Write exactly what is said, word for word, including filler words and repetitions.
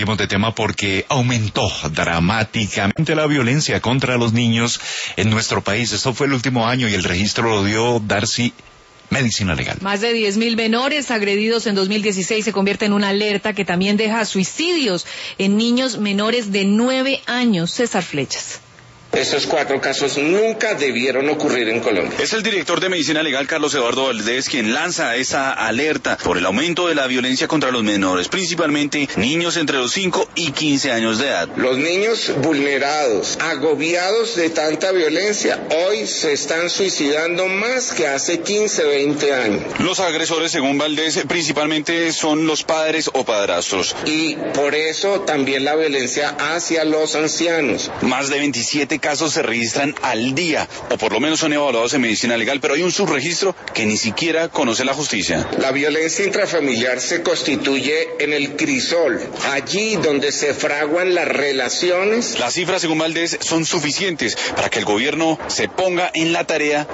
cambiemos de tema porque aumentó dramáticamente la violencia contra los niños en nuestro país. Esto fue el último año y el registro lo dio Darcy Medicina Legal. Más de diez mil menores agredidos en dos mil dieciséis se convierte en una alerta que también deja suicidios en niños menores de nueve años. César Flechas. Esos cuatro casos nunca debieron ocurrir en Colombia. Es el director de Medicina Legal, Carlos Eduardo Valdés, quien lanza esa alerta por el aumento de la violencia contra los menores, principalmente niños entre los cinco y quince años de edad. Los niños vulnerados, agobiados de tanta violencia, hoy se están suicidando más que hace quince, veinte años. Los agresores, según Valdés, principalmente son los padres o padrastros. Y por eso también la violencia hacia los ancianos. Más de veintisiete casos se registran al día, o por lo menos son evaluados en medicina legal, pero hay un subregistro que ni siquiera conoce la justicia. La violencia intrafamiliar se constituye en el crisol, allí donde se fraguan las relaciones. Las cifras, según Valdés, son suficientes para que el gobierno se ponga en la tarea